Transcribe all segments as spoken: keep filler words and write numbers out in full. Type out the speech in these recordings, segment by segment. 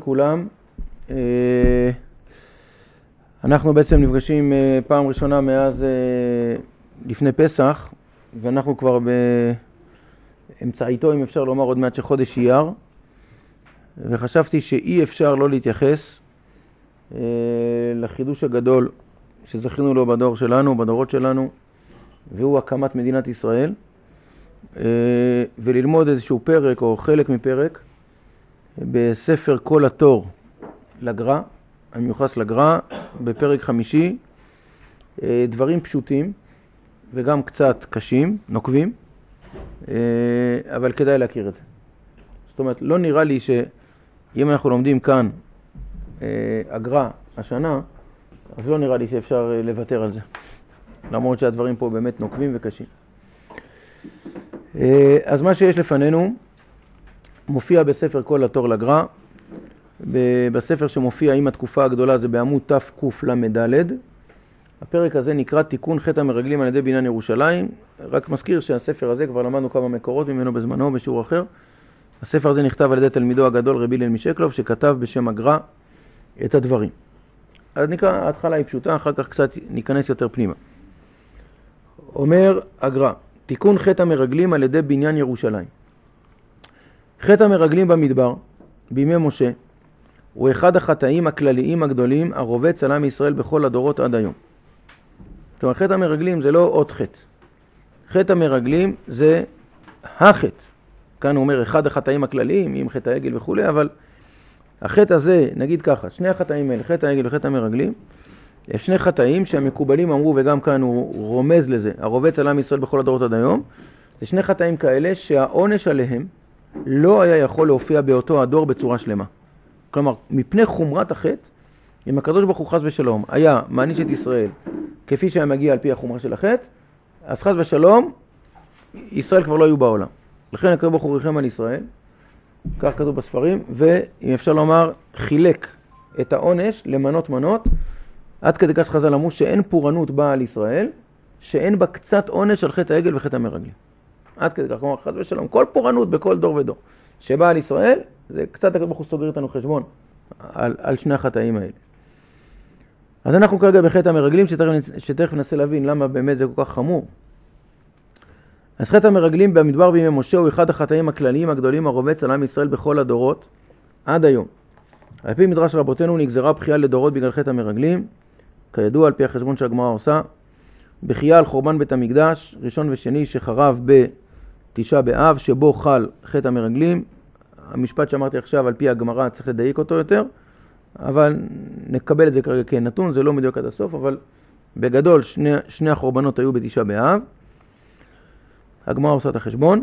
לכולם. אנחנו בעצם נפגשים פעם ראשונה מאז לפני פסח, ואנחנו כבר באמצעיתו, אם אפשר לומר, עוד מעט שחודש אייר, וחשבתי שאי אפשר לא להתייחס לחידוש הגדול שזכינו לו בדור שלנו, בדורות שלנו, והוא הקמת מדינת ישראל, וללמוד איזשהו פרק או חלק מפרק בספר כל התור לגר"א, המיוחס לגר"א, בפרק חמישי, דברים פשוטים וגם קצת קשים, נוקבים, אבל כדאי להכיר את זה. זאת אומרת, לא נראה לי שאם אנחנו לומדים כאן הגר"א השנה, אז לא נראה לי שאפשר לוותר על זה, למרות שהדברים פה באמת נוקבים וקשים. אז מה שיש לפנינו מופיע בספר כל התור לגר"א, בספר שמופיע עם התקופה הגדולה זה בעמוד תקל"ד. הפרק הזה נקרא תיקון חטא המרגלים על ידי בניין ירושלים. רק מזכיר שהספר הזה, כבר למדנו כמה מקורות ממנו בזמנו בשיעור אחר. הספר הזה נכתב על ידי תלמידו הגדול רבי הלל משקלוב, שכתב בשם הגר"א את הדברים. אז נקרא, ההתחלה היא פשוטה, אחר כך קצת ניכנס יותר פנימה. אומר הגר"א, תיקון חטא המרגלים על ידי בניין ירושלים. חטא המרגלים במדבר, בימי משה, הוא אחד החטאים הכלליים הגדולים הרובץ על עם ישראל בכל הדורות עד היום. זאת אומרת, חטא המרגלים זה לא עוד חטא. חטא המרגלים זה החטא. כאן הוא אומר אחד החטאים הכלליים, עם חטא העגל וכו', אבל החטא הזה, נגיד ככה, שני החטאים האלה, חטא העגל וחטא המרגלים, יש שני חטאים שהמקובלים אמרו, וגם כאן הוא רומז לזה, הרובץ על עם ישראל בכל הדורות עד היום, זה שני חטאים כאלה שהעונש עליהם לא היה יכול להופיע באותו הדור בצורה שלמה. כלומר, מפני חומרת החטא, אם הקדוש ברוך הוא חס ושלום היה מעניש את ישראל כפי שהיה מגיע על פי החומרה של החטא, אז חס ושלום ישראל כבר לא היו בעולם. לכן הקדוש ברוך הוא ריחם על ישראל, כך כתוב בספרים, ואם אפשר לומר חילק את העונש למנות מנות, עד כדי כך שחז"ל אמרו שאין פורענות באה על ישראל, שאין בה קצת עונש על חטא העגל וחטא המרגלים. עד כדי כך, כלומר, חס ושלום, כל פורענות בכל דור ודור שבאה על ישראל, זה קצת הקדוש ברוך הוא סוגר איתנו חשבון על, על שני החטאים האלה. אז אנחנו כרגע בחטא המרגלים, שתכף, שתכף ננסה להבין למה באמת זה כל כך חמור. אז חטא המרגלים במדבר בימי משה הוא אחד החטאים הכלליים הגדולים הרובץ על עם ישראל בכל הדורות עד היום. על פי מדרש רבותינו נגזרה בכייה לדורות בגלל חטא המרגלים, כידוע על פי החשבון שהגמרא עושה, בכייה על חורבן בית המקדש, ראשון ושני שחרב בתשעה באב, שבו חל חטא המרגלים. המשפט שאמרתי עכשיו על פי הגמרא צריך לדייק אותו יותר, אבל נקבל את זה כרגע כנתון, זה לא מדויק עד הסוף, אבל בגדול שני, שני החורבנות היו בתשעה באב, הגמרא עושה את החשבון,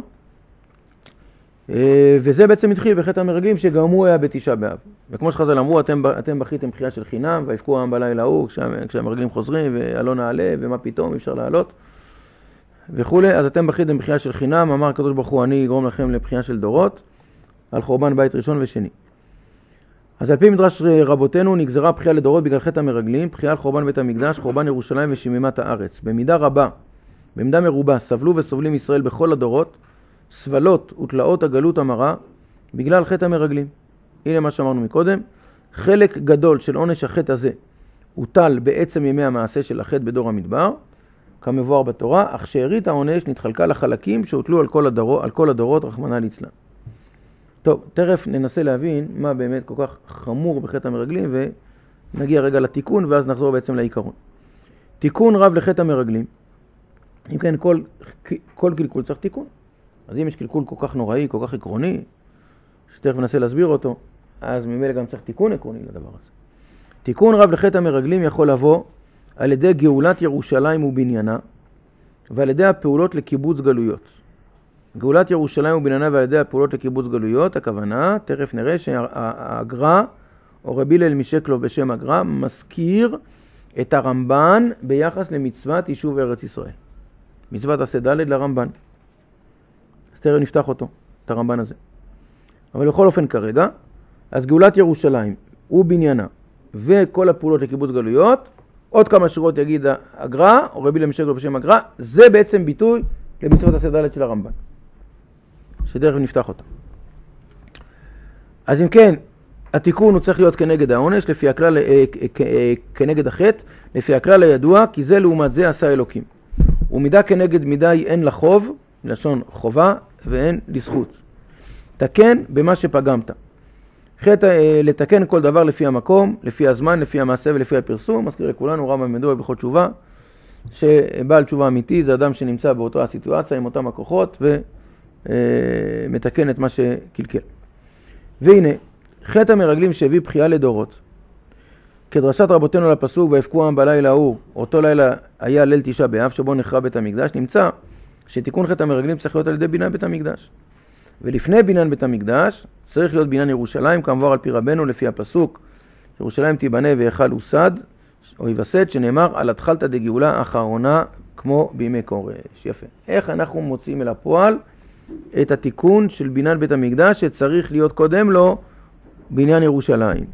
וזה בעצם התחיל בחטא המרגלים שגם הוא היה בתשעה באב. וכמו שחז"ל אמרו, אתם, אתם בכיתם בכייה של חינם, ויבכו העם בלילה ההוא, כשהמרגלים חוזרים, ולא נעלה, ומה פתאום, אפשר לעלות, וכו'. אז אתם בכיתם בכייה של חינם, אמר הקדוש ברוך הוא, אני אגרום לכם לבכייה של דורות, על חורבן בית ראשון ושני. אז על פי מדרש רבותינו נגזרה בכייה לדורות בגלל חטא המרגלים, בכייה על חורבן בית המקדש, חורבן ירושלים ושמימת הארץ. במידה רבה, במידה מרובה, סבלו וסובלים ישראל בכל הדורות, סבלות ותלאות הגלות המרה, בגלל חטא המרגלים. הנה מה שאמרנו מקודם, חלק גדול של עונש החטא הזה הוטל בעצם ימי המעשה של החטא בדור המדבר, כמבואר בתורה, אך שארית העונש נתחלקה לחלקים שהוטלו על כל הדורות, על כל הדורות רחמנא ליצלן. טוב, תכף ננסה להבין מה באמת כל כך חמור בחטא המרגלים, ונגיע רגע לתיקון, ואז נחזור בעצם לעיקרון. תיקון רב לחטא המרגלים, אם כן, כל, כל קלקול צריך תיקון. אז אם יש קלקול כל כך נוראי, כל כך עקרוני, שתכף ננסה להסביר אותו, אז ממילא גם צריך תיקון עקרוני לדבר הזה. תיקון רב לחטא המרגלים יכול לבוא על ידי גאולת ירושלים ובניינה, ועל ידי הפעולות לקיבוץ גלויות. גאולת ירושלים ובניינה ועל ידי הפעולות לקיבוץ גלויות, הכוונה, תכף נראה שהגר"א, או רבי הלל משקלוב בשם הגר"א, מזכיר את הרמב"ן ביחס למצוות יישוב ארץ ישראל. מצוות עשה ד' לרמב"ן. אז תראה נפתח אותו, את הרמב"ן הזה. אבל בכל אופן כרגע, אז גאולת ירושלים ובניינה וכל הפעולות לקיבוץ גלויות, עוד כמה שורות יגיד הגר"א, או רבי הלל משקלוב בשם הגר"א, זה בעצם ביטוי למצוות עשה ד' של הרמב"ן. שדרך נפתח אותו. אז אם כן, התיקון הוא צריך להיות כנגד העונש, לפי הכלל, כנגד החטא, לפי הכלל הידוע, כי זה לעומת זה עשה אלוקים. ומידה כנגד מידה היא אין לחוב, לשון חובה, ואין לזכות. תקן במה שפגמת. חטא לתקן כל דבר לפי המקום, לפי הזמן, לפי המעשה ולפי הפרסום. מזכיר לכולנו, רמב"ם מדוע בהלכות תשובה, שבעל תשובה אמיתי זה אדם שנמצא באותה הסיטואציה עם אותם הכוחות ומתקן את מה שקלקל. והנה, חטא המרגלים שהביא בחייה לדורות. כדרשת רבותינו לפסוק, ויבכו העם בלילה ההוא, אותו לילה היה ליל תשעה באב שבו נחרב בית המקדש, נמצא שתיקון חטא המרגלים צריך להיות על ידי בניין בית המקדש. ולפני בניין בית המקדש צריך להיות בניין ירושלים, כמובן על פי רבנו לפי הפסוק, ירושלים תיבנה והיכל הוסד, או יווסד, שנאמר על התחלתא דגאולה האחרונה כמו בימי קורש. יפה. איך אנחנו מוצאים אל הפועל את התיקון של בניין בית המקדש שצריך להיות קודם לו בניין ירושלים.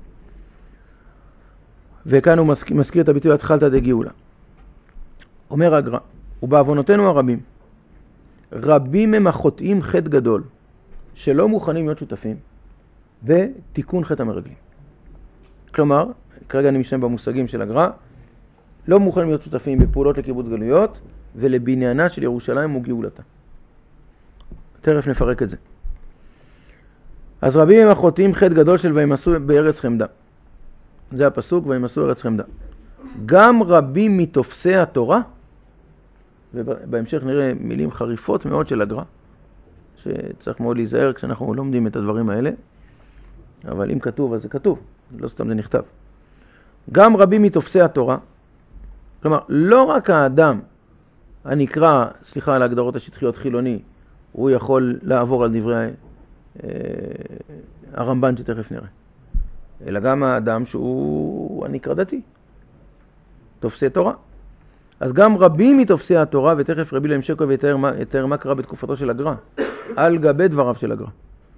וכאן הוא מזכיר את הביטוי התחלתא דגאולה. אומר הגר"א, ובעוונותינו הרבים, רבים הם החוטאים חטא גדול, שלא מוכנים להיות שותפים בתיקון חטא המרגלים. כלומר, כרגע אני משתמש במושגים של הגר"א, לא מוכנים להיות שותפים בפעולות לקיבוץ גלויות ולבניינה של ירושלים וגאולתה. תכף נפרק את זה. אז רבים הם החוטאים חטא גדול של וימסו בארץ חמדה. זה הפסוק, וימסו ארץ חמדה. גם רבים מתופסי התורה, ובהמשך נראה מילים חריפות מאוד של הגר"א, שצריך מאוד להיזהר כשאנחנו לומדים את הדברים האלה, אבל אם כתוב אז זה כתוב, לא סתם זה נכתב. גם רבים מתופסי התורה, כלומר לא רק האדם הנקרא, סליחה על ההגדרות השטחיות, חילוני, הוא יכול לעבור על דברי אה, הרמב"ן שתכף נראה, אלא גם האדם שהוא הנקרא דתי, תופסי תורה. אז גם רבים מתופסי התורה, ותכף רבי להם שקו ויתאר מה, מה קרה בתקופתו של הגר"א, על גבי דבריו של הגר"א.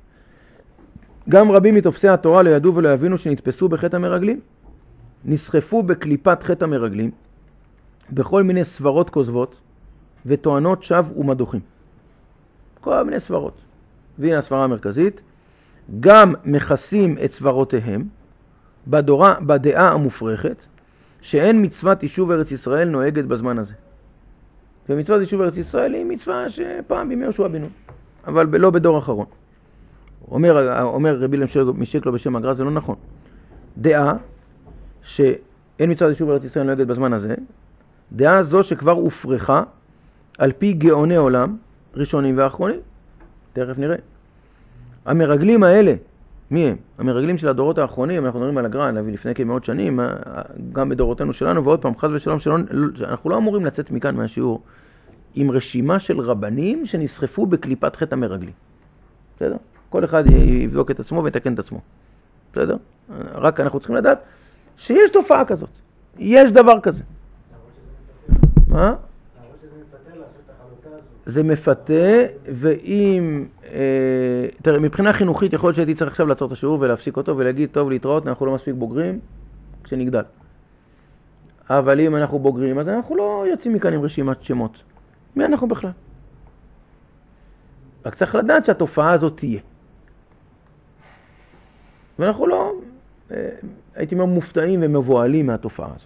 גם רבים מתופסי התורה לא ידעו ולא יבינו שנתפסו בחטא המרגלים, נסחפו בקליפת חטא המרגלים, בכל מיני סברות כוזבות, וטוענות שווא ומדוחים. כל מיני סברות. והנה הסברה המרכזית, גם מכסים את סברותיהם, בדורה, בדעה המופרכת, שאין מצוות יישוב ארץ ישראל נוהגת בזמן הזה. ומצוות יישוב ארץ ישראל היא מצווה שפעם בימי יהושע בן נון, אבל לא בדור אחרון. אומר, אומר רבי משקלו בשם הגר"א, זה לא נכון. דעה שאין מצוות יישוב ארץ ישראל נוהגת בזמן הזה, דעה זו שכבר הופרכה על פי גאוני עולם, ראשונים ואחרונים. תכף נראה. המרגלים האלה, מי הם? המרגלים של הדורות האחרונים, אנחנו מדברים על הגר"א, לפני כמאות שנים, גם בדורותינו שלנו, ועוד פעם, חס ושלום, שלום, אנחנו לא אמורים לצאת מכאן מהשיעור, עם רשימה של רבנים שנסחפו בקליפת חטא המרגלים. בסדר? כל אחד יבדוק את עצמו ויתקן את עצמו. בסדר? רק אנחנו צריכים לדעת שיש תופעה כזאת. יש דבר כזה. מה? זה מפתה, ואם, אה, תראה, מבחינה חינוכית יכול להיות שהייתי צריך עכשיו לעצור את השיעור ולהפסיק אותו ולהגיד, טוב, להתראות, אנחנו לא מספיק בוגרים כשנגדל. אבל אם אנחנו בוגרים, אז אנחנו לא יוצאים מכאן עם רשימת שמות. מי אנחנו בכלל? רק צריך לדעת שהתופעה הזאת תהיה. ואנחנו לא, אה, הייתי מאוד מופתעים ומבועלים מהתופעה הזאת.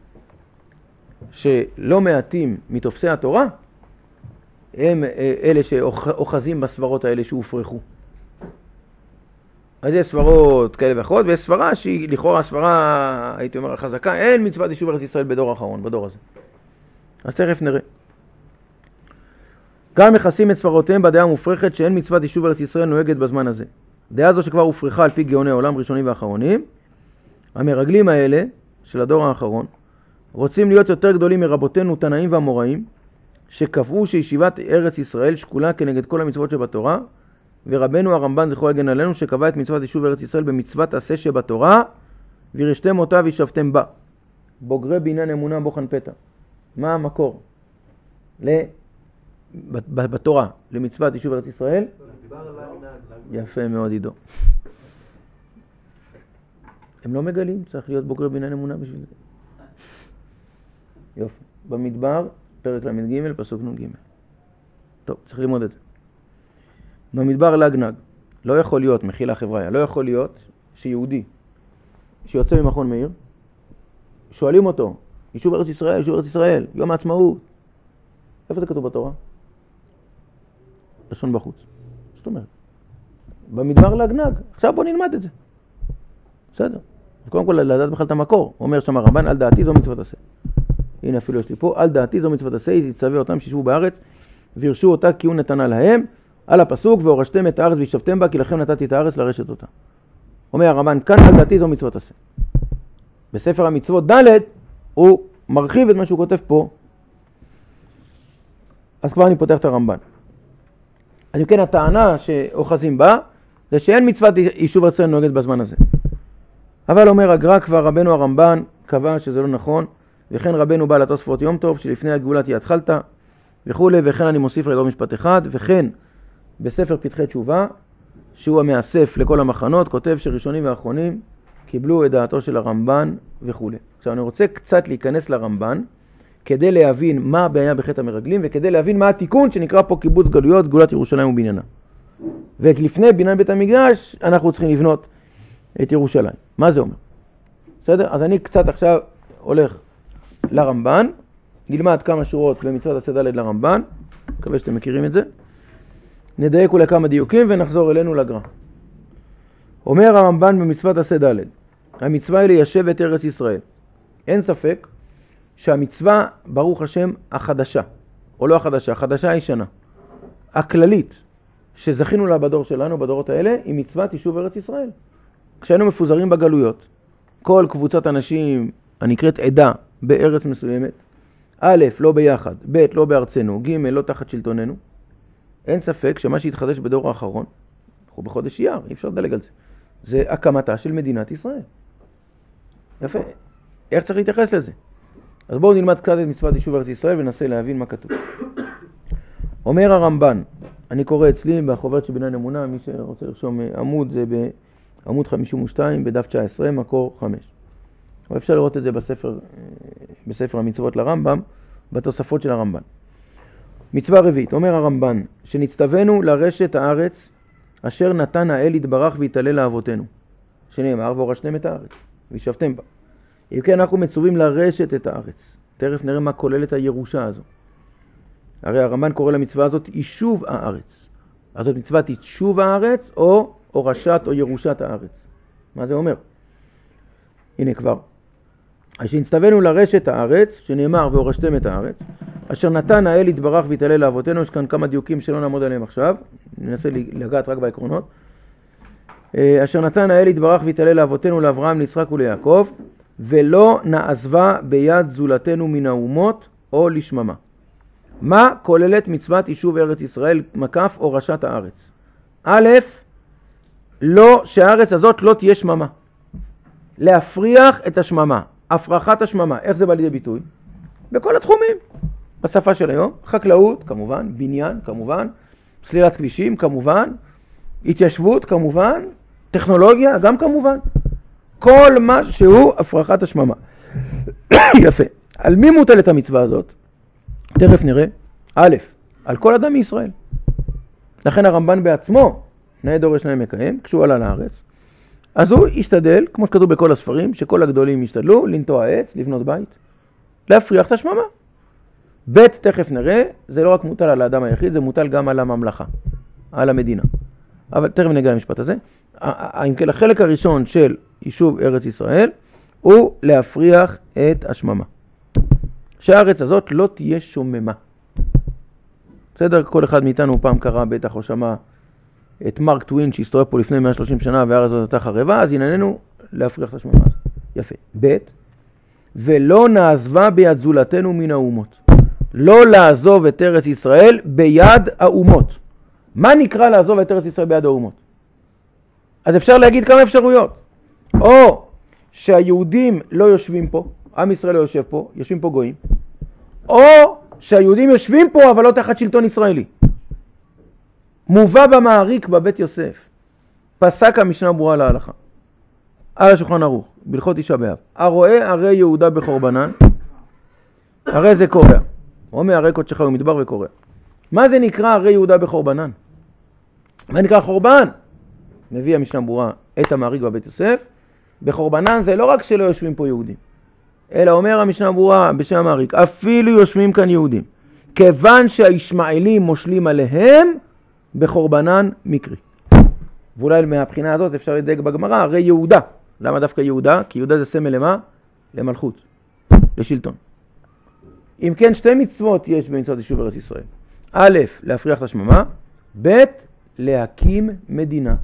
שלא מעטים מתופסי התורה, הם אלה שאוחזים בסברות האלה שהופרחו. אז יש סברות כאלה ואחרות, ויש סברה שהיא לכאורה הסברה, הייתי אומר, חזקה, אין מצוות יישוב ארץ ישראל בדור האחרון, בדור הזה. אז תכף נראה. גם מכסים את סברותיהם בדעה המופרכת שאין מצוות יישוב ארץ ישראל נוהגת בזמן הזה. דעה זו שכבר הופרחה על פי גאוני עולם ראשונים ואחרונים, המרגלים האלה של הדור האחרון, רוצים להיות יותר גדולים מרבותינו תנאים ואמוראים, שקבעו שישיבת ארץ ישראל שקולה כנגד כל המצוות שבתורה, ורבנו הרמב"ן זכרו יגן עלינו שקבע את מצוות יישוב ארץ ישראל במצוות עשה שבתורה, וירשתם אותה וישבתם בה. בוגרי בניין אמונה בוחן פתע. מה המקור? בתורה, למצוות יישוב ארץ ישראל? יפה מאוד עידו. הם לא מגלים, צריך להיות בוגרי בניין אמונה בשביל זה. יופי. במדבר, פרק למד ג' פסוק נ' ג'. טוב, צריך ללמוד את זה. במדבר לגנג, לא יכול להיות, מחילה חבריה, לא יכול להיות שיהודי שיוצא ממכון מאיר, שואלים אותו, יישוב ארץ ישראל, יישוב ארץ ישראל, יום העצמאות. איפה זה כתוב בתורה? לשון בחוץ. זאת אומרת, במדבר להגנג. עכשיו בוא נלמד את זה. בסדר. קודם כל לדעת בכלל את המקור. אומר שם הרמב"ן, על דעתי זו מצוות עשה. הנה אפילו יש לי פה, על דעתי זו מצוות עשה, יצווה אותם שישבו בארץ, וירשו אותה כי הוא נתנה להם, על הפסוק, והורשתם את הארץ וישבתם בה, כי לכם נתתי את הארץ לרשת אותה. אומר הרמב"ן, כאן על דעתי זו מצוות עשה. בספר המצוות ד' הוא מרחיב את מה שהוא כותב פה. אז כבר אני פותח את הרמב"ן. אז אם כן, הטענה שאוחזים בה, זה שאין מצוות יישוב ארץ ישראל נוהגת בזמן הזה. אבל אומר הגר"א, כבר רבנו הרמב"ן קבע שזה לא נכון, וכן רבנו בעל התוספות יום טוב, שלפני הגאולה תהיה התחלתא, וכו', וכן אני מוסיף רגע משפט אחד, וכן בספר פתחי תשובה, שהוא המאסף לכל המחנות, כותב שראשונים ואחרונים קיבלו את דעתו של הרמב"ן וכו'. עכשיו אני רוצה קצת להיכנס לרמב"ן, כדי להבין מה הבעיה בחטא המרגלים, וכדי להבין מה התיקון שנקרא פה קיבוץ גלויות, גאולת ירושלים ובניינה. ולפני בניין בית המקדש, אנחנו צריכים לבנות את ירושלים. מה זה אומר? בסדר? אז אני קצת עכשיו הולך לרמב"ן, נלמד כמה שורות במצוות עשה ד' לרמב"ן, מקווה שאתם מכירים את זה, נדייק אולי כמה דיוקים ונחזור אלינו לגר"א. אומר הרמב"ן במצוות עשה ד', המצווה היא ליישב את ארץ ישראל. אין ספק שהמצווה, ברוך השם, החדשה, או לא החדשה, החדשה הישנה, הכללית, שזכינו לה בדור שלנו, בדורות האלה, היא מצוות יישוב ארץ ישראל. כשהיינו מפוזרים בגלויות, כל קבוצת אנשים הנקראת עדה בארץ מסוימת, א', לא ביחד, ב', לא בארצנו, ג', לא תחת שלטוננו, אין ספק שמה שהתחדש בדור האחרון, אנחנו בחודש אייר, אי אפשר לדלג על זה, זה הקמתה של מדינת ישראל. יפה. איך צריך להתייחס לזה? אז בואו נלמד קצת את מצוות יישוב ארץ ישראל וננסה להבין מה כתוב. אומר הרמב"ן, אני קורא אצלי בחוברת של בניין אמונה, מי שרוצה לרשום עמוד, זה בעמוד חמישים ושתיים, בדף תשע עשרה, מקור חמש. אבל אפשר לראות את זה בספר, בספר המצוות לרמב"ם, בתוספות של הרמב"ן. מצווה רביעית, אומר הרמב"ן, שנצטווינו לרשת הארץ, אשר נתן האל יתברך והתעלה לאבותינו. שנאמר, והורשתם את הארץ, וישבתם בה. אם כן, אנחנו מצווים לרשת את הארץ. תכף נראה מה כוללת הירושה הזו. הרי הרמב"ן קורא למצווה הזאת יישוב הארץ. אז זאת מצוות יישוב הארץ או הורשת או ירושת הארץ. מה זה אומר? הנה כבר. אשר נצטווינו לרשת הארץ, שנאמר והורשתם את הארץ, אשר נתן האל יתברך והתעלה לאבותינו, יש כאן כמה דיוקים שלא נעמוד עליהם עכשיו, ננסה לגעת רק בעקרונות. אשר נתן האל יתברך והתעלה לאבותינו, לאברהם, ליצחק וליעקב, ולא נעזבה ביד זולתנו מן האומות או לשממה. מה כוללת מצוות יישוב ארץ ישראל, מקף הורשת הארץ? א', לא, שהארץ הזאת לא תהיה שממה. להפריח את השממה, הפרחת השממה. איך זה בא לידי ביטוי? בכל התחומים. בשפה של היום, חקלאות, כמובן, בניין, כמובן, סלילת כבישים, כמובן, התיישבות, כמובן, טכנולוגיה, גם כמובן. כל מה שהוא הפרחת השממה. יפה. על מי מוטלת המצווה הזאת? תכף נראה. א', על כל אדם מישראל. לכן הרמב"ן בעצמו, נאה דורש נאה מקיים, כשהוא עלה לארץ, אז הוא השתדל, כמו שכתוב בכל הספרים, שכל הגדולים השתדלו, לנטוע עץ, לבנות בית, להפריח את השממה. ב', תכף נראה, זה לא רק מוטל על האדם היחיד, זה מוטל גם על הממלכה, על המדינה. אבל תכף נגיע למשפט הזה. אם כן, החלק הראשון של יישוב ארץ ישראל, הוא להפריח את השממה. שהארץ הזאת לא תהיה שוממה. בסדר? כל אחד מאיתנו פעם קרא בטח או שמע את מרק טווין שהסתובב פה לפני מאה ושלושים שנה והארץ הזאת הייתה חרבה, אז ענייננו להפריח את השממה הזאת. יפה. ב', ולא נעזבה ביד זולתנו מן האומות. לא לעזוב את ארץ ישראל ביד האומות. מה נקרא לעזוב את ארץ ישראל ביד האומות? אז אפשר להגיד כמה אפשרויות. או שהיהודים לא יושבים פה, עם ישראל לא יושב פה, יושבים פה גויים. או שהיהודים יושבים פה אבל לא תחת שלטון ישראלי. מובא במעריק בבית יוסף, פסק המשנה ברורה להלכה, על השולחן ערוך, בהלכות תשעה באב. הרואה הרי יהודה בחורבנן, הרי זה קורע. אומר הרי קודשך ומדבר וקורע. מה זה נקרא הרי יהודה בחורבנן? מה נקרא חורבן? מביא המשנה ברורה את המעריק בבית יוסף, בחורבנן זה לא רק שלא יושבים פה יהודים, אלא אומר המשנה ברורה בשם המעריק, אפילו יושבים כאן יהודים, כיוון שהישמעאלים מושלים עליהם, בחורבנן מקרי. ואולי מהבחינה הזאת אפשר לדייק בגמרא, הרי יהודה. למה דווקא יהודה? כי יהודה זה סמל למה? למלכות, לשלטון. אם כן, שתי מצוות יש במצוות יישוב ארץ ישראל. א', להפריח את השממה, ב', להקים מדינה.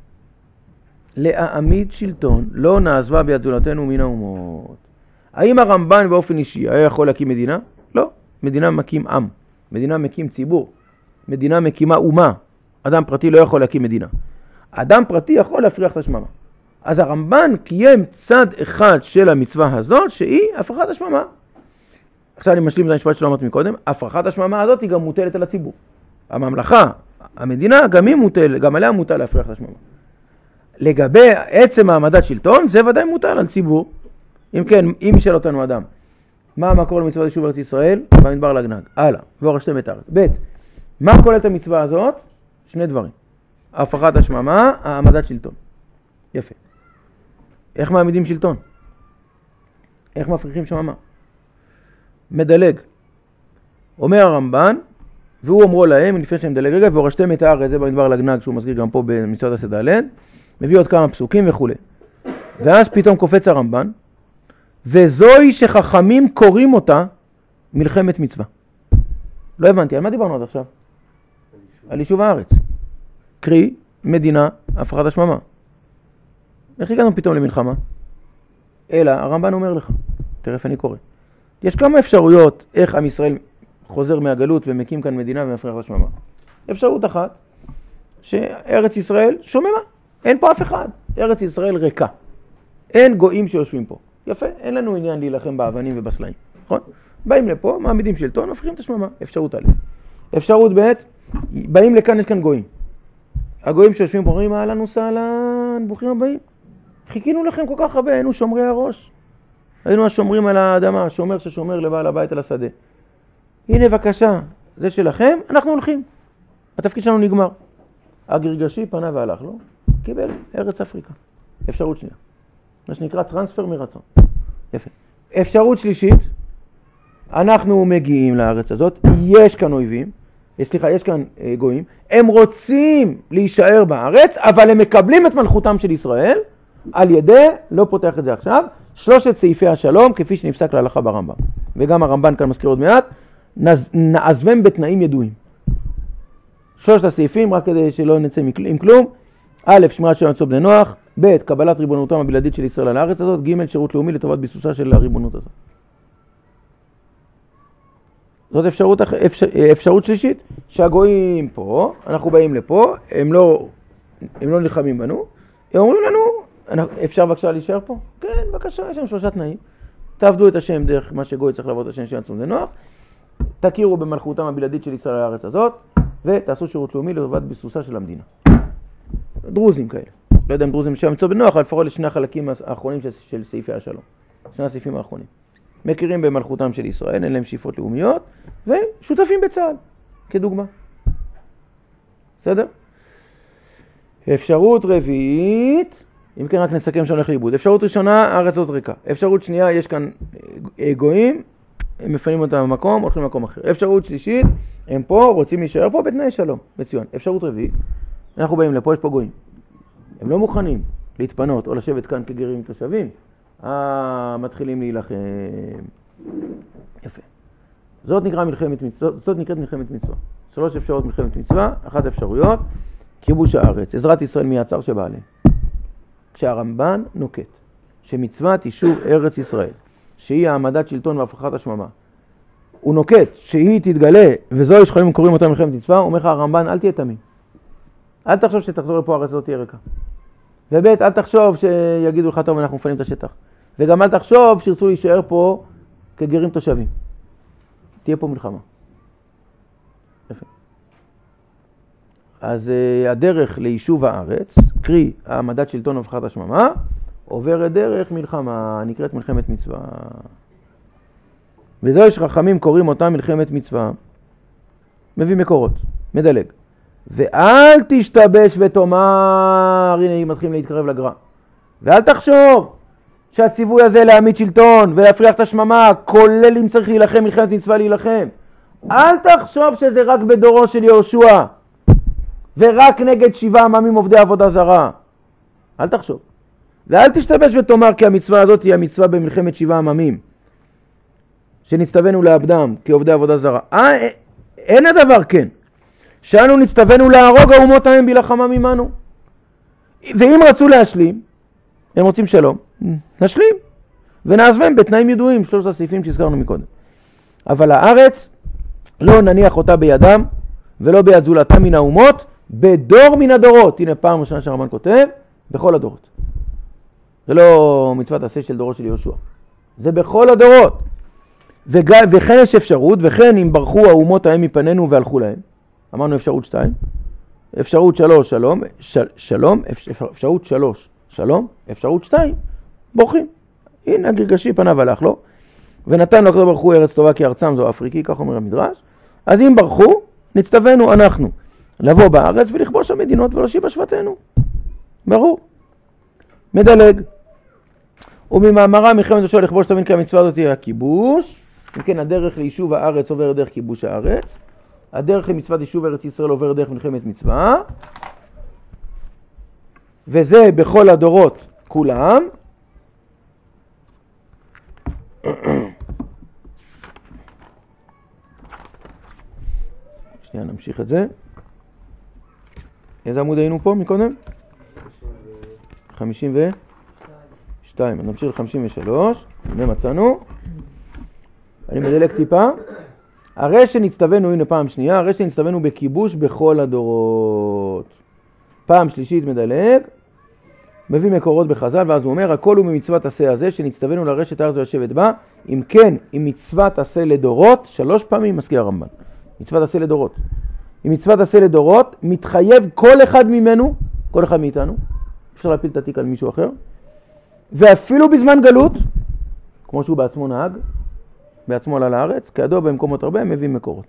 להעמיד שלטון, לא נעזבה ביד זולתנו מן האומות. האם הרמב"ן באופן אישי היה יכול להקים מדינה? לא. מדינה מקים עם, מדינה מקים ציבור, מדינה מקימה אומה. אדם פרטי לא יכול להקים מדינה. אדם פרטי יכול להפריח את השממה. אז הרמב"ן קיים צד אחד של המצווה הזאת, שהיא הפרחת השממה. עכשיו אני משלים את המשפט שלא אמרתי מקודם, הפרחת השממה הזאת היא גם מוטלת על הציבור. הממלכה, המדינה, גם היא מוטל, גם עליה מוטל להפריח את השממה. לגבי עצם העמדת שלטון, זה ודאי מוטל על ציבור. אם כן, אם ישאל אותנו אדם, מה המקור למצוות יישוב ארץ ישראל? במדבר לגנג. הלאה, והורשתם את הארץ. ב', מה כוללת המצווה הזאת? שני דברים. הפרחת השממה, העמדת שלטון. יפה. איך מעמידים שלטון? איך מפריחים שממה? מדלג. אומר הרמב"ן, והוא אומרו להם, לפני שהם מדלג רגע, והורשתם את הארץ, זה במדבר לגנג, שהוא מזכיר גם פה במצוות הסד"ל, מביא עוד כמה פסוקים וכו'. ואז פתאום קופץ הרמב"ן, וזוהי שחכמים קוראים אותה מלחמת מצווה. לא הבנתי, על מה דיברנו עד עכשיו? על יישוב הארץ. קרי, מדינה, הפרחת השממה. איך הגענו פתאום למלחמה? אלא, הרמב"ן אומר לך, תראה אני קורא. יש כמה אפשרויות איך עם ישראל חוזר מהגלות ומקים כאן מדינה ומפריח השממה. אפשרות אחת, שארץ ישראל שוממה, אין פה אף אחד. ארץ ישראל ריקה. אין גויים שיושבים פה. יפה, אין לנו עניין להילחם באבנים ובסלעים, נכון? באים לפה, מעמידים שלטון, מפריחים את השממה. אפשרות א'. אפשרות ב', באים לכאן, יש כאן גויים. הגויים שיושבים פה אומרים, אהלן וסהלן, ברוכים הבאים. חיכינו לכם כל כך הרבה, היינו שומרי הראש. היינו השומרים על האדמה, השומר ששומר לבעל הבית על השדה. הנה בבקשה, זה שלכם, אנחנו הולכים. התפקיד שלנו נגמר. הגרגשי פנה והלך, לא? קיבל ארץ אפריקה. אפשרות שנייה. מה שנקרא טרנספר מרצון. יפה. אפשרות שלישית, אנחנו מגיעים לארץ הזאת, יש כאן אויבים, סליחה, יש כאן גויים, הם רוצים להישאר בארץ, אבל הם מקבלים את מלכותם של ישראל, על ידי, לא פותח את זה עכשיו, שלושת סעיפי השלום, כפי שנפסק להלכה ברמב"ם. וגם הרמב"ן כאן מזכיר עוד מעט, נעזבם בתנאים ידועים. שלושת הסעיפים, רק כדי שלא נצא עם כלום, א', שמירת שלום בני נוח, ב', קבלת ריבונותם הבלעדית של ישראל על הארץ הזאת, ג', שירות לאומי לטובת ביסוסה של הריבונות הזאת. זאת אפשרות, אפשר, אפשרות שלישית, שהגויים פה, אנחנו באים לפה, הם לא, הם לא נלחמים בנו, הם אומרים לנו, אפשר בבקשה להישאר פה? כן, בבקשה, יש שם שלושה תנאים. תעבדו את השם דרך מה שגוי צריך לעבוד את השם של עצום לנוח, תכירו במלכותם הבלעדית של ישראל על הארץ הזאת, ותעשו שירות לאומי לטובת ביסוסה של המדינה. דרוזים כאלה. לא יודע אם דרוזים שם מצוא בנוח, אבל לפחות לשני החלקים האחרונים של, של סעיפי השלום. שני הסעיפים האחרונים. מכירים במלכותם של ישראל, אין להם שאיפות לאומיות, ושותפים בצה"ל, כדוגמה. בסדר? אפשרות רביעית, אם כן רק נסכם שהולך לאיבוד. אפשרות ראשונה, הארץ הזאת ריקה. אפשרות שנייה, יש כאן גויים, הם מפנים אותם במקום, הולכים למקום אחר. אפשרות שלישית, הם פה, רוצים להישאר פה בתנאי שלום, בציון. אפשרות רביעית, אנחנו באים לפה, יש פה גויים. הם לא מוכנים להתפנות או לשבת כאן כגרים תושבים, אה, מתחילים להילחם. יפה. זאת נקרא מלחמת מצווה, זאת נקראת מלחמת מצווה. שלוש אפשרויות מלחמת מצווה, אחת אפשרויות, כיבוש הארץ, עזרת ישראל מיצר שבא עליהם. כשהרמב"ן נוקט, שמצוות יישוב ארץ ישראל, שהיא העמדת שלטון והפרחת השממה, הוא נוקט שהיא תתגלה, וזו שחייבים קוראים אותה מלחמת מצווה, הוא אומר לך הרמב"ן, אל תהיה תמים. אל תחשוב שתחזור לפה הארץ לא תהיה ריקה. ובית, אל תחשוב שיגידו לך טוב אנחנו מפנים את השטח. וגם אל תחשוב שירצו להישאר פה כגרים תושבים. תהיה פה מלחמה. יפה. אז uh, הדרך ליישוב הארץ, קרי העמדת שלטון והפרחת השממה, עוברת דרך מלחמה, נקראת מלחמת מצווה. וזו יש חכמים קוראים אותה מלחמת מצווה. מביא מקורות, מדלג. ואל תשתבש ותאמר, הנה מתחילים להתקרב לגרע, ואל תחשוב שהציווי הזה להעמיד שלטון ולהפריח את השממה, כולל אם צריך להילחם, מלחמת מצווה להילחם. אל תחשוב שזה רק בדורו של יהושע, ורק נגד שבעה עממים עובדי עבודה זרה. אל תחשוב. ואל תשתבש ותאמר כי המצווה הזאת היא המצווה במלחמת שבעה עממים, שנצטווינו לאבדם כעובדי עבודה זרה. אה, אין הדבר כן. שאנו נצטווינו להרוג האומות ההם בלחמה ממנו. ואם רצו להשלים, הם רוצים שלום, נשלים. ונעזבם בתנאים ידועים, שלושת הסעיפים שהזכרנו מקודם. אבל הארץ לא נניח אותה בידם, ולא ביד זולתה מן האומות, בדור מן הדורות. הנה פעם ראשונה שהרמב"ן כותב, בכל הדורות. זה לא מצוות עשה של דורו של יהושע. זה בכל הדורות. וג... וכן יש אפשרות, וכן אם ברחו האומות ההם מפנינו והלכו להם. אמרנו אפשרות שתיים. אפשרות שלוש, שלום. של... שלום. אפשרות שלוש, שלום. אפשרות שתיים, בורחים. הנה הגרגשי פניו הלך לו. ונתן לו הקדוש ברוך הוא ארץ טובה כי ארצם זו אפריקי, כך אומר המדרש. אז אם ברחו, נצטווינו אנחנו לבוא בארץ ולכבוש המדינות ולהושיב בשבטנו. ברור. מדלג. וממאמרה מלחמת יהושע לכבוש תבין כי המצווה הזאת היא הכיבוש. אם כן, הדרך ליישוב הארץ עובר דרך כיבוש הארץ. הדרך למצוות יישוב ארץ ישראל עובר דרך מלחמת מצווה. וזה בכל הדורות כולם. שנייה, נמשיך את זה. איזה עמוד היינו פה מקודם? חמישים ושתיים. נמשיך ל-חמישים ושלוש. הנה מצאנו. אני מדלק טיפה. הרי שנצטווינו, הנה פעם שנייה, הרי שנצטווינו בכיבוש בכל הדורות. פעם שלישית מדלג. מביא מקורות בחז"ל, ואז הוא אומר, הכל הוא ממצוות עשה הזה, שנצטווינו לרשת הארץ ויושבת בה. אם כן, אם מצוות עשה לדורות, שלוש פעמים מזכיר הרמב"ן. מצוות עשה לדורות. אם מצוות עשה לדורות, מתחייב כל אחד ממנו, כל אחד מאיתנו, אפשר להפיל את התיק על מישהו אחר, ואפילו בזמן גלות, כמו שהוא בעצמו נהג, בעצמו עלה לארץ, כידוע במקומות הרבה, הם מביאים מקורות.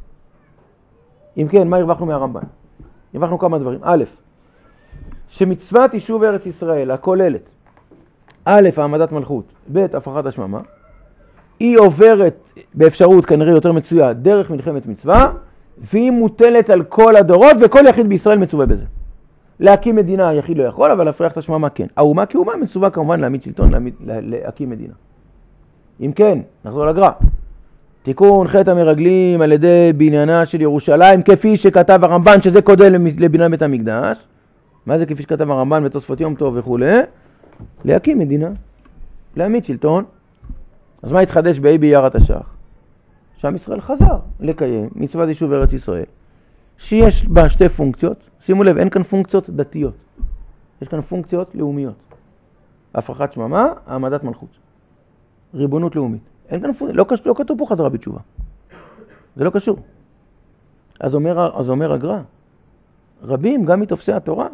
אם כן, מה הרווחנו מהרמב"ן? הרווחנו כמה דברים. א', שמצוות יישוב ארץ ישראל, הכוללת, א', העמדת מלכות, ב', הפרחת השממה, היא עוברת באפשרות כנראה יותר מצויה דרך מלחמת מצווה, והיא מוטלת על כל הדורות, וכל יחיד בישראל מצווה בזה. להקים מדינה היחיד לא יכול, אבל להפריח את השממה כן. האומה כאומה מצווה כמובן להעמיד שלטון, להעמיד, לה, להקים מדינה. אם כן, נחזור לגר"א. תיקון חטא המרגלים על ידי בניינה של ירושלים, כפי שכתב הרמב"ן, שזה קודם לבניין בית המקדש. מה זה כפי שכתב הרמב"ן ותוספות יום טוב וכו'? להקים מדינה, להעמיד שלטון. אז מה התחדש באי באייר התש"ח? שעם ישראל חזר לקיים מצוות יישוב ארץ ישראל, שיש בה שתי פונקציות. שימו לב, אין כאן פונקציות דתיות, יש כאן פונקציות לאומיות. הפרחת שממה, העמדת מלכות, ריבונות לאומית. אין כאן פונקציות, לא, לא כתוב פה חזרה בתשובה, זה לא קשור. אז אומר, אז אומר הגר"א, רבים גם מתופסי התורה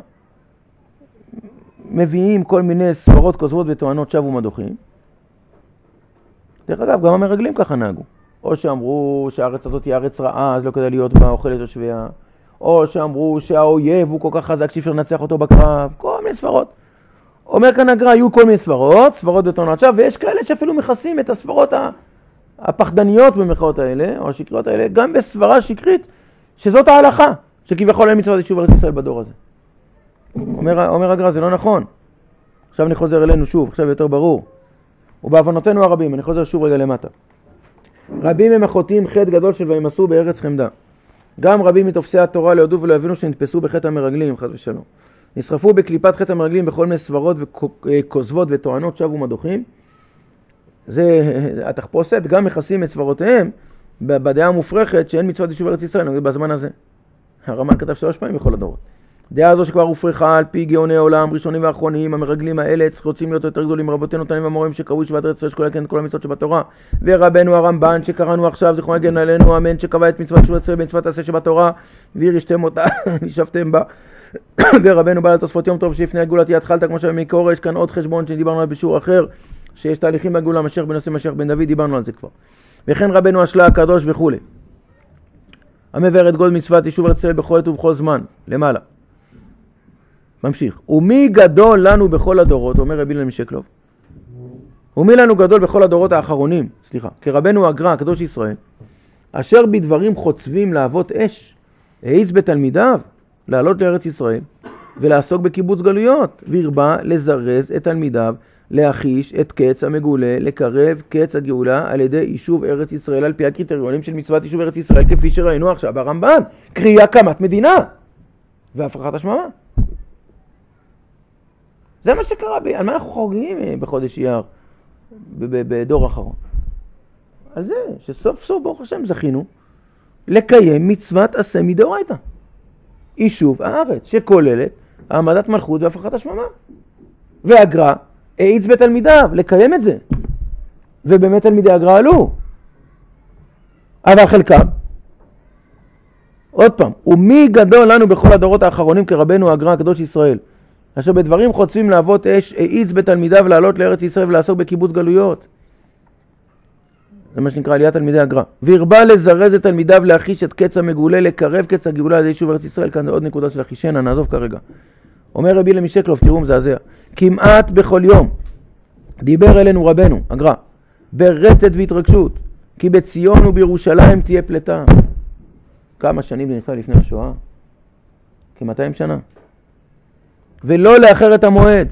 מביאים כל מיני סברות כוזבות וטוענות שווא ומדוחים. דרך אגב, גם המרגלים ככה נהגו. או שאמרו שהארץ הזאת היא ארץ רעה, אז לא כדאי להיות בה אוכלת יושביה. או שאמרו שהאויב הוא כל כך חזק שאי אפשר לנצח אותו בקרב. כל מיני סברות. אומר כאן הגר"א, היו כל מיני סברות, סברות וטוענות שווא, ויש כאלה שאפילו מכסים את הסברות הפחדניות במחאות האלה, או השקריות האלה, גם בסברה שקרית, שזאת ההלכה, שכביכול אין מצוות יישוב ארץ ישראל בדור הזה. אומר, אומר הגר"א, זה לא נכון. עכשיו אני חוזר אלינו שוב, עכשיו יותר ברור. ובהבנותינו הרבים, אני חוזר שוב רגע למטה. רבים הם החוטאים חטא גדול של וימסו בארץ חמדה. גם רבים מתופסי התורה לא יודו ולא הבינו שנתפסו בחטא המרגלים, חס ושלום. נשרפו בקליפת חטא המרגלים בכל מיני סברות וכוזבות וטוענות שווא ומדוחים. זה התחפושת, גם מכסים את סברותיהם בדעה המופרכת שאין מצוות יישוב ארץ ישראל, בזמן הזה. הרמב"ן כתב שלוש פעמים בכל הדורות. דעה הזו שכבר הופרכה על פי גאוני עולם, ראשונים ואחרונים, המרגלים האלה רוצים להיות יותר גדולים, רבותינו תנאים והמורים שקראו ישיבת ארץ ישראל שכולה כן כל המצוות שבתורה, ורבנו הרמב"ן שקראנו עכשיו, זכרו יגן עלינו, אמן, שקבע את מצוות יישוב ארץ ישראל במצוות עשה שבתורה, וירשתם אותה, וישבתם בה, ורבנו בעל תוספות יום טוב שיפני הגאולה תהיה התחלת כמו שבמקור, יש כאן עוד חשבון שדיברנו על בשיעור אחר, שיש תהליכים בגאולה, משיח בנושא משיח בן דוד, דיברנו על זה כבר. וכן רבנו השלה הקדוש וכו'. המבאר את גודל מצוות יישוב ארץ ישראל בכל עת ובכל זמן, למעלה. ממשיך. ומי גדול לנו בכל הדורות, אומר רבי אילן משקלוב. ומי לנו גדול בכל הדורות האחרונים, סליחה, כרבנו הגר"א, הקדוש ישראל, אשר בדברים חוצבים להוות אש, העיץ בתלמידיו לעלות לארץ ישראל ולעסוק בקיבוץ גלויות, והרבה לזרז את תלמידיו להחיש את קץ המגולה, לקרב קץ הגאולה על ידי יישוב ארץ ישראל על פי הקריטריונים של מצוות יישוב ארץ ישראל, כפי שראינו עכשיו ברמב"ן, קרי הקמת מדינה והפרחת השממה. זה מה שקרה, על מה אנחנו חוגגים בחודש אייר בדור האחרון? על זה שסוף סוף ברוך השם זכינו לקיים מצוות עשה מדאורייתא, יישוב הארץ שכוללת העמדת מלכות והפרחת השממה. והגר"א העיץ בתלמידיו לקיים את זה, ובאמת תלמידי הגר"א עלו, אבל חלקם, עוד פעם, ומי גדול לנו בכל הדורות האחרונים כרבנו הגר"א הקדוש ישראל, אשר בדברים חוצבים להוות אש, העיץ בתלמידיו לעלות לארץ ישראל ולעסוק בקיבוץ גלויות. זה מה שנקרא עליית תלמידי הגר"א. והרבה לזרז את תלמידיו להחיש את קץ המגולה, לקרב קץ הגאולה על ידי יישוב ארץ ישראל. כאן זה עוד נקודה של החישנה, נעזוב כרגע. אומר רבי אילן משקלוב, תראו מזעזע, כמעט בכל יום דיבר אלינו רבנו הגר"א ברטט והתרגשות, כי בציון ובירושלים תהיה פלטה. כמה שנים זה נפל לפני השואה? כ-מאתיים שנה. ולא לאחר את המועד.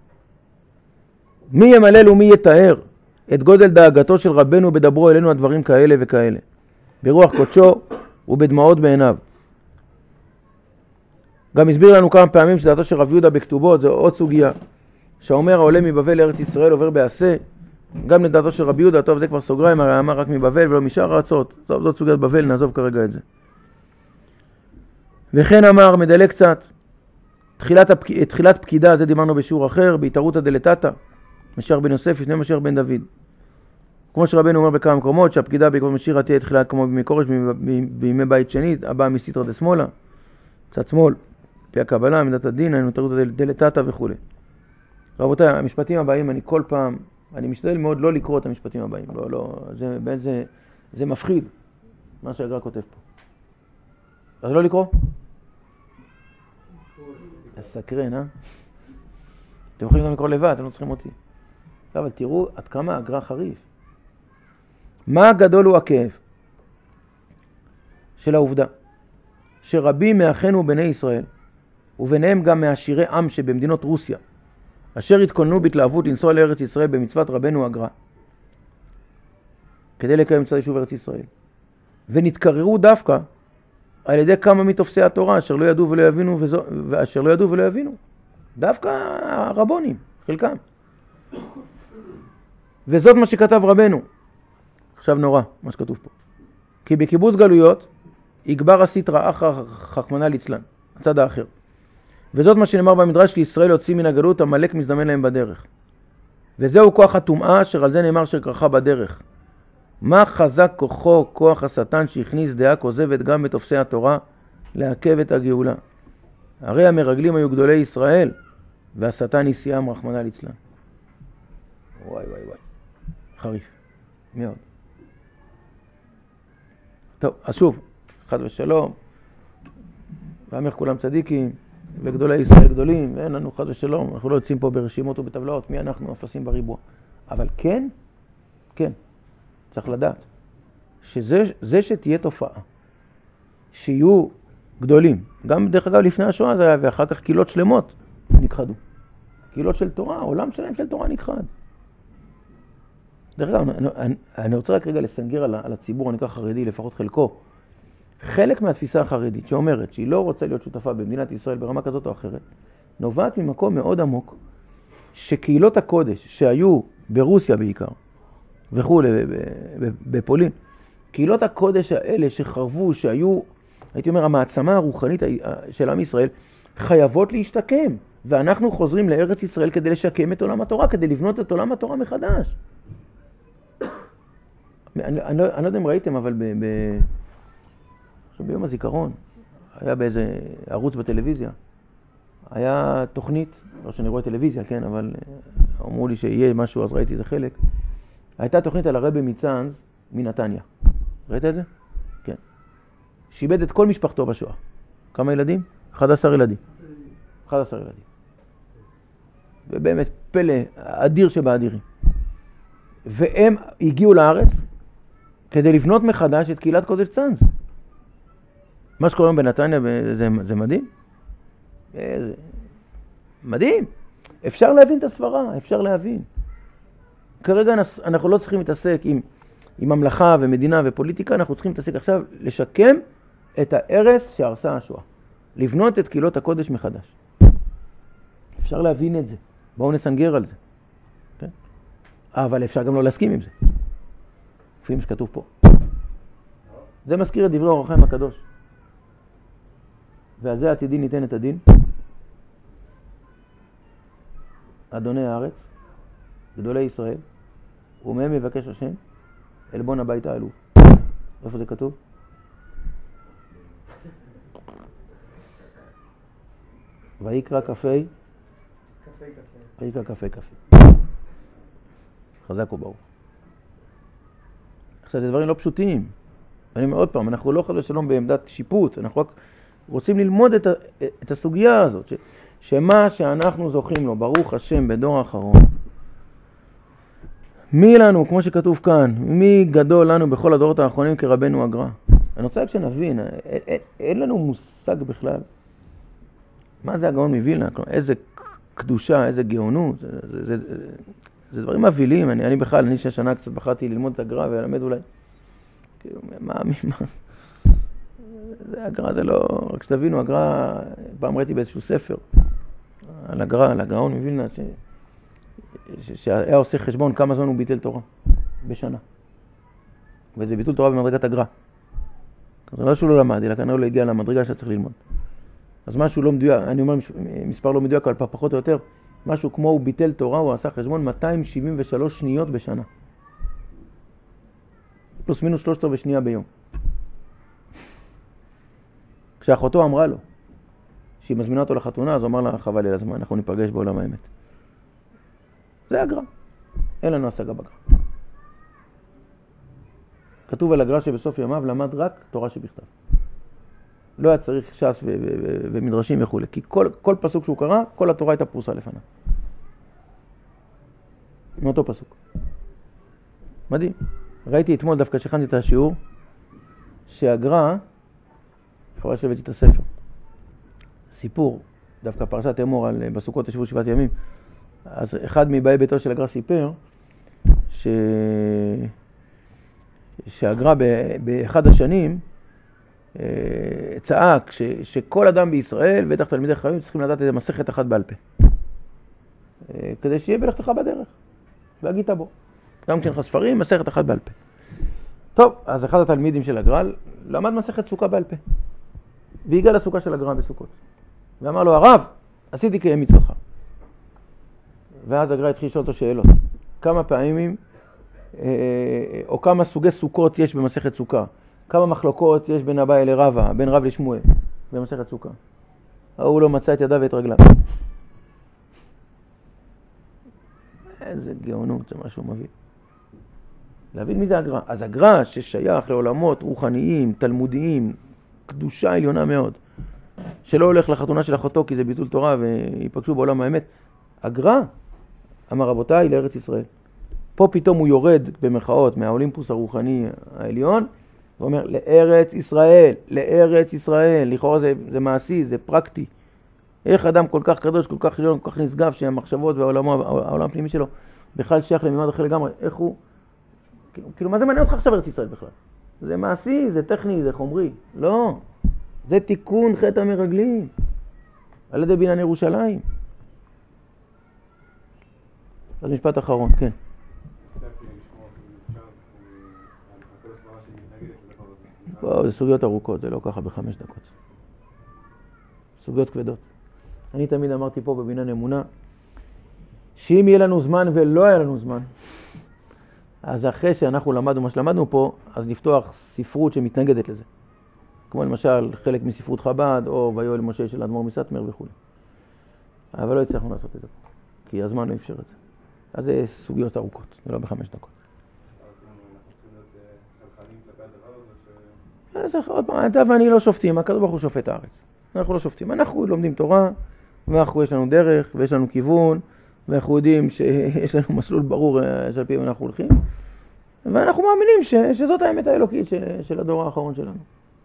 מי ימלל ומי יתאר את גודל דאגתו של רבנו בדברו אלינו הדברים כאלה וכאלה, ברוח קודשו ובדמעות בעיניו. גם הסביר לנו כמה פעמים שדעתו של רב יהודה בכתובות, זו עוד סוגיה, שהאומר העולה מבבל לארץ ישראל עובר בעשה, גם לדעתו של רב יהודה, טוב זה כבר סוגריים, הרי אמר רק מבבל ולא משאר הארצות, טוב זאת סוגיית בבל, נעזוב כרגע את זה. וכן אמר, מדלג קצת, תחילת, הפק... תחילת פקידה, זה דיברנו בשיעור אחר, בהתערותא דלתתא, משיח בן יוסף לפני משיח בן דוד. כמו שרבנו אומר בכמה מקומות, שהפקידה בעקבות משיח תהיה תחילה כמו בימי כורש, בימי בית שני, הבאה מסיטרא דשמאלה, צד שמאל, פי הקבלה, מידת הדין, ההתערותא דלתתא וכו'. רבותיי, המשפטים הבאים, אני כל פעם, אני משתדל מאוד לא לקרוא את המשפטים הבאים, לא, לא, זה, זה, זה מפחיד, מה שהגר"א כותב פה. אז לא לקרוא? סקרן, אה? אתם יכולים גם לקרוא לבד, אתם לא צריכים אותי. לא, אבל תראו עד כמה הגר"א חריף. מה הגדול הוא הכאב של העובדה שרבים מאחינו בני ישראל, וביניהם גם מעשירי עם שבמדינות רוסיה, אשר התכוננו בהתלהבות לנסוע לארץ ישראל במצוות רבנו הגר"א, כדי לקיים מצוות יישוב ארץ ישראל, ונתקררו דווקא על ידי כמה מתופסי התורה אשר לא ידעו ולא יבינו, וזו, ואשר לא ידעו ולא יבינו. דווקא הרבונים, חלקם. וזאת מה שכתב רבנו. עכשיו נורא, מה שכתוב פה. כי בקיבוץ גלויות יגבר הסטרא אחרא רחמנא ליצלן, הצד האחר. וזאת מה שנאמר במדרש, כי ישראל יוצאים מן הגלות, עמלק מזדמן להם בדרך. וזהו כוח הטומאה, אשר על זה נאמר שכרכה בדרך. מה חזק כוחו, כוח השטן שהכניס דעה כוזבת גם בתופסי התורה לעכב את הגאולה. הרי המרגלים היו גדולי ישראל, והשטן נשיאם רחמנא ליצלן. וואי וואי וואי, חריף, מאוד. טוב, אז שוב, חד ושלום, ואמר כולם צדיקים, וגדולי ישראל גדולים, ואין לנו חד ושלום, אנחנו לא יוצאים פה ברשימות ובטבלאות, מי אנחנו אפסים בריבוע. אבל כן, כן, צריך לדעת, שזה זה שתהיה תופעה, שיהיו גדולים, גם דרך אגב לפני השואה זה היה, ואחר כך קהילות שלמות נכחדו. קהילות של תורה, העולם שלהם של תורה נכחד. דרך אגב, אני, אני, אני רוצה רק רגע לסנגר על, על הציבור, אני כך חרדי, לפחות חלקו. חלק מהתפיסה החרדית שאומרת שהיא לא רוצה להיות שותפה במדינת ישראל ברמה כזאת או אחרת, נובעת ממקום מאוד עמוק, שקהילות הקודש שהיו ברוסיה בעיקר, וכו', בפולין, קהילות הקודש האלה שחרבו, שהיו, הייתי אומר, המעצמה הרוחנית של עם ישראל, חייבות להשתקם. ואנחנו חוזרים לארץ ישראל כדי לשקם את עולם התורה, כדי לבנות את עולם התורה מחדש. אני, אני, לא, אני לא יודע אם ראיתם, אבל ב, ב, ביום הזיכרון, היה באיזה ערוץ בטלוויזיה, היה תוכנית, לא שאני רואה טלוויזיה, כן, אבל אמרו לי שיהיה משהו, אז ראיתי איזה חלק. הייתה תוכנית על הרבי מצאנז מנתניה. ראית את זה? כן. שאיבד את כל משפחתו בשואה. כמה ילדים? אחד עשר ילדים. אחד עשר ילדים. ובאמת פלא אדיר שבאדירים. והם הגיעו לארץ כדי לבנות מחדש את קהילת קודש צאנז. מה שקורה היום בנתניה זה, זה מדהים. זה מדהים. אפשר להבין את הסברה, אפשר להבין. כרגע אנחנו לא צריכים להתעסק עם, עם ממלכה ומדינה ופוליטיקה, אנחנו צריכים להתעסק עכשיו לשקם את הארץ שהרסה השואה. לבנות את קהילות הקודש מחדש. אפשר להבין את זה. בואו נסנגר על זה. כן? אבל אפשר גם לא להסכים עם זה. לפי מה שכתוב פה. זה מזכיר את דברי אור החיים הקדוש. ועל זה עתידי ניתן את הדין. אדוני הארץ, גדולי ישראל, ומהם יבקש השם, עלבון הבית העלוב. איפה זה כתוב? ויקרא קפי, ויקרא קפי קפי. חזק וברוך. עכשיו, זה דברים לא פשוטים. ואני אומר עוד פעם, אנחנו לא חד ושלום בעמדת שיפוט, אנחנו רק רוצים ללמוד את, ה, את הסוגיה הזאת, ש, שמה שאנחנו זוכים לו, ברוך השם, בדור האחרון, מי לנו, כמו שכתוב כאן, מי גדול לנו בכל הדורות האחרונים כרבנו הגר"א? אני רוצה שנבין, אין, אין, אין לנו מושג בכלל. מה זה הגאון מווילנה? איזה קדושה, איזה גאונות, זה, זה, זה, זה, זה דברים מבהילים. אני, אני בכלל, אני שהשנה קצת בחרתי ללמוד את הגר"א ולמד אולי, כאילו, מה, מה, זה הגר"א זה לא, רק שתבינו, הגר"א, פעם ראיתי באיזשהו ספר, על הגר"א, על הגאון מווילנה, ש, ש, שהיה עושה חשבון כמה זמן הוא ביטל תורה בשנה. וזה ביטול תורה במדרגת הגר"א. זה לא שהוא לא למד, אלא כנראה לא הגיע למדרגה שצריך ללמוד. אז משהו לא מדויק, אני אומר מספר לא מדויק, אבל פחות או יותר, משהו כמו הוא ביטל תורה, הוא עשה חשבון מאתיים שבעים ושלוש שניות בשנה. פלוס מינוס שלושת רבעי שנייה ביום. כשאחותו אמרה לו, שהיא מזמינה אותו לחתונה, אז הוא אמר לה, חבל לי לזמן, אנחנו ניפגש בעולם האמת. זה הגר"א. אין לנו השגה בגר"א. כתוב על הגר"א שבסוף ימיו למד רק תורה שבכתב. לא היה צריך ש"ס ו- ו- ו- ומדרשים וכו'. כי כל, כל פסוק שהוא קרא, כל התורה הייתה פרוסה לפניו. מאותו פסוק. מדהים. ראיתי אתמול דווקא שהכנתי את השיעור, שהגר"א, חבל שלבאתי את הספר, סיפור, דווקא פרשת אמור על בסוכות ישבו שבעת ימים, אז אחד מבאי ביתו של הגר"א סיפר, ש... שהגר"א באחד השנים, צעק ש, שכל אדם בישראל, בטח תלמידי חכמים, צריכים לדעת איזה מסכת אחת בעל פה. כדי שיהיה בלכתך בדרך, והגית בו. גם כשאין לך ספרים, מסכת אחת בעל פה. טוב, אז אחד התלמידים של הגר"א למד מסכת סוכה בעל פה. והגיע לסוכה של הגר"א בסוכות. ואמר לו, הרב, עשיתי כמצוותך. ואז הגר"א התחיל לשאול אותו שאלות. כמה פעמים, או כמה סוגי סוכות יש במסכת סוכה? כמה מחלוקות יש בין אביי לרבא, בין רב לשמואל, במסכת סוכה. הוא לא מצא את ידיו ואת רגליו. איזה גאונות, זה משהו מביא. להבין מי זה הגר"א. אז הגר"א ששייך לעולמות רוחניים, תלמודיים, קדושה עליונה מאוד, שלא הולך לחתונה של אחותו כי זה ביטול תורה ויפגשו בעולם האמת. הגר"א אמר רבותיי לארץ ישראל. פה פתאום הוא יורד במרכאות מהאולימפוס הרוחני העליון, הוא אומר, לארץ ישראל, לארץ ישראל, לכאורה זה, זה מעשי, זה פרקטי. איך אדם כל כך קדוש, כל כך עליון, כל כך נשגב, שהמחשבות והעולם העולם הפנימי שלו בכלל שייך לממד אחר לגמרי, איך הוא, כאילו, כאילו מה זה מעניין אותך עכשיו ארץ ישראל בכלל? זה מעשי, זה טכני, זה חומרי. לא, זה תיקון חטא המרגלים, על ידי בניין ירושלים. אז משפט אחרון, כן. בואו, זה סוגיות ארוכות, זה לא ככה בחמש דקות. סוגיות כבדות. אני תמיד אמרתי פה בבניין אמונה, שאם יהיה לנו זמן ולא היה לנו זמן, אז אחרי שאנחנו למדנו מה שלמדנו פה, אז נפתוח ספרות שמתנגדת לזה. כמו למשל חלק מספרות חב"ד, או ויואל משה של אדמו"ר מסאטמר וכו'. אבל לא הצלחנו לעשות את זה, כי הזמן לא אפשר את זה. אז זה סוגיות ארוכות, זה לא בחמש דקות. אז עוד פעם, אתה ואני לא שופטים, הקדוש ברוך הוא שופט הארץ. אנחנו לא שופטים, אנחנו לומדים תורה, ואנחנו יש לנו דרך, ויש לנו כיוון, ואנחנו יודעים שיש לנו מסלול ברור שעל פיו אנחנו הולכים, ואנחנו מאמינים ש, שזאת האמת האלוקית של, של הדור האחרון שלנו.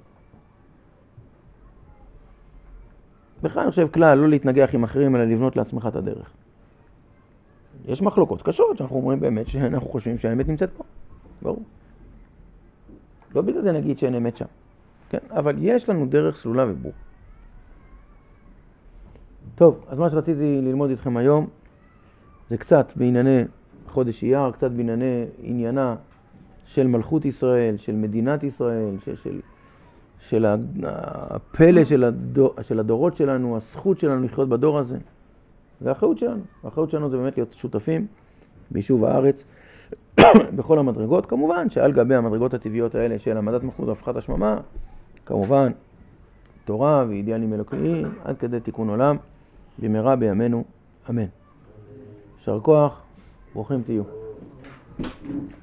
בכלל אני חושב כלל, לא להתנגח עם אחרים, אלא לבנות לעצמך את הדרך. יש מחלוקות קשות, שאנחנו אומרים באמת שאנחנו חושבים שהאמת נמצאת פה. ברור. לא בגלל זה נגיד שאין אמת שם. כן? אבל יש לנו דרך סלולה ובור. טוב, אז מה שרציתי ללמוד איתכם היום, זה קצת בענייני חודש אייר, קצת בענייני עניינה של מלכות ישראל, של מדינת ישראל, של, של, של הפלא של, הדור, של הדורות שלנו, הזכות שלנו לחיות בדור הזה, והאחריות שלנו. האחריות שלנו זה באמת להיות שותפים ביישוב הארץ, בכל המדרגות, כמובן שעל גבי המדרגות הטבעיות האלה של העמדת מלכות והפיכת השממה, כמובן תורה ואידיאלים אלוקיים, עד כדי תיקון עולם, במהרה בימינו, אמן. יישר כוח, ברוכים תהיו.